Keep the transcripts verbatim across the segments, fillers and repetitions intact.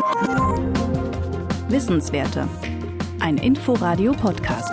Wissenswerte. Ein Inforadio-Podcast.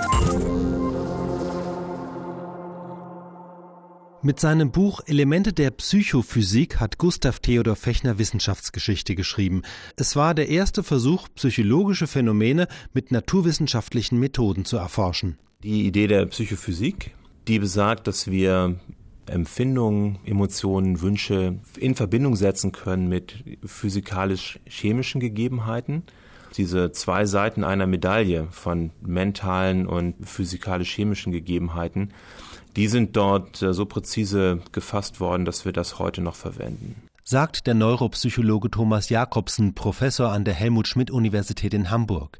Mit seinem Buch Elemente der Psychophysik hat Gustav Theodor Fechner Wissenschaftsgeschichte geschrieben. Es war der erste Versuch, psychologische Phänomene mit naturwissenschaftlichen Methoden zu erforschen. Die Idee der Psychophysik, die besagt, dass wir Empfindungen, Emotionen, Wünsche in Verbindung setzen können mit physikalisch-chemischen Gegebenheiten. Diese zwei Seiten einer Medaille von mentalen und physikalisch-chemischen Gegebenheiten, die sind dort so präzise gefasst worden, dass wir das heute noch verwenden. Sagt der Neuropsychologe Thomas Jacobsen, Professor an der Helmut-Schmidt-Universität in Hamburg.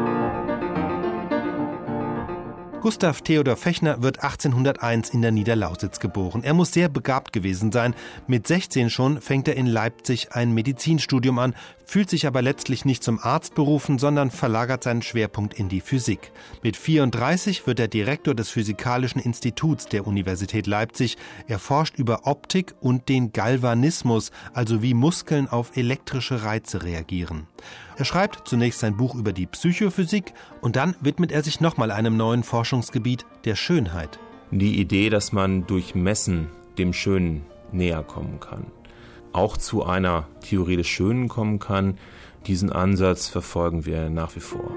Gustav Theodor Fechner wird achtzehnhunderteins in der Niederlausitz geboren. Er muss sehr begabt gewesen sein. Mit sechzehn schon fängt er in Leipzig ein Medizinstudium an, fühlt sich aber letztlich nicht zum Arzt berufen, sondern verlagert seinen Schwerpunkt in die Physik. Mit vierunddreißig wird er Direktor des Physikalischen Instituts der Universität Leipzig. Er forscht über Optik und den Galvanismus, also wie Muskeln auf elektrische Reize reagieren. Er schreibt zunächst sein Buch über die Psychophysik und dann widmet er sich nochmal einem neuen Forschungsgebiet, der Schönheit. Die Idee, dass man durch Messen dem Schönen näher kommen kann, auch zu einer Theorie des Schönen kommen kann, diesen Ansatz verfolgen wir nach wie vor.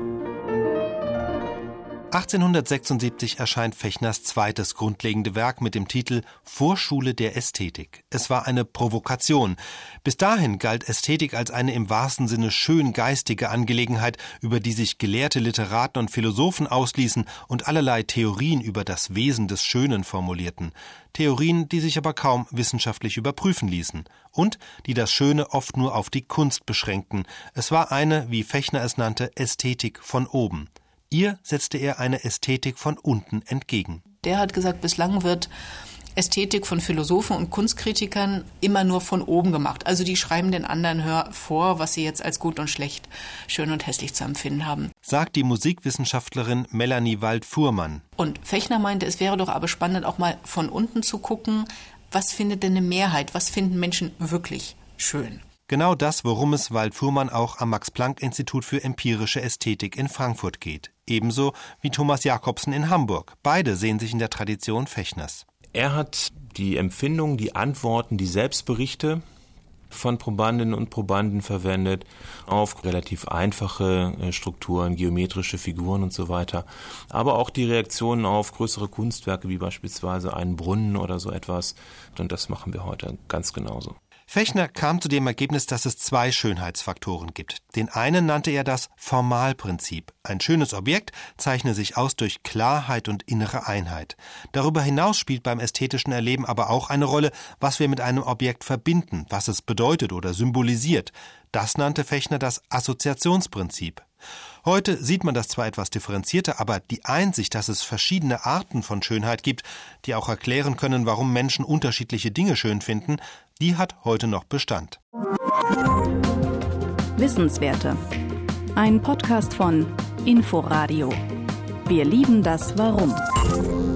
achtzehnhundertsechsundsiebzig erscheint Fechners zweites grundlegende Werk mit dem Titel Vorschule der Ästhetik. Es war eine Provokation. Bis dahin galt Ästhetik als eine im wahrsten Sinne schön geistige Angelegenheit, über die sich gelehrte Literaten und Philosophen ausließen und allerlei Theorien über das Wesen des Schönen formulierten. Theorien, die sich aber kaum wissenschaftlich überprüfen ließen und die das Schöne oft nur auf die Kunst beschränkten. Es war eine, wie Fechner es nannte, Ästhetik von oben. Ihr setzte er eine Ästhetik von unten entgegen. Der hat gesagt, bislang wird Ästhetik von Philosophen und Kunstkritikern immer nur von oben gemacht. Also die schreiben den anderen vor, was sie jetzt als gut und schlecht, schön und hässlich zu empfinden haben. Sagt die Musikwissenschaftlerin Melanie Wald-Fuhrmann. Und Fechner meinte, es wäre doch aber spannend, auch mal von unten zu gucken, was findet denn eine Mehrheit, was finden Menschen wirklich schön. Genau das, worum es Wald-Fuhrmann auch am Max-Planck-Institut für empirische Ästhetik in Frankfurt geht. Ebenso wie Thomas Jacobsen in Hamburg. Beide sehen sich in der Tradition Fechners. Er hat die Empfindungen, die Antworten, die Selbstberichte von Probandinnen und Probanden verwendet auf relativ einfache Strukturen, geometrische Figuren und so weiter. Aber auch die Reaktionen auf größere Kunstwerke, wie beispielsweise einen Brunnen oder so etwas. Und das machen wir heute ganz genauso. Fechner kam zu dem Ergebnis, dass es zwei Schönheitsfaktoren gibt. Den einen nannte er das Formalprinzip. Ein schönes Objekt zeichne sich aus durch Klarheit und innere Einheit. Darüber hinaus spielt beim ästhetischen Erleben aber auch eine Rolle, was wir mit einem Objekt verbinden, was es bedeutet oder symbolisiert. Das nannte Fechner das Assoziationsprinzip. Heute sieht man das zwar etwas differenzierter, aber die Einsicht, dass es verschiedene Arten von Schönheit gibt, die auch erklären können, warum Menschen unterschiedliche Dinge schön finden, die hat heute noch Bestand. Wissenswerte. Ein Podcast von Inforadio. Wir lieben das Warum.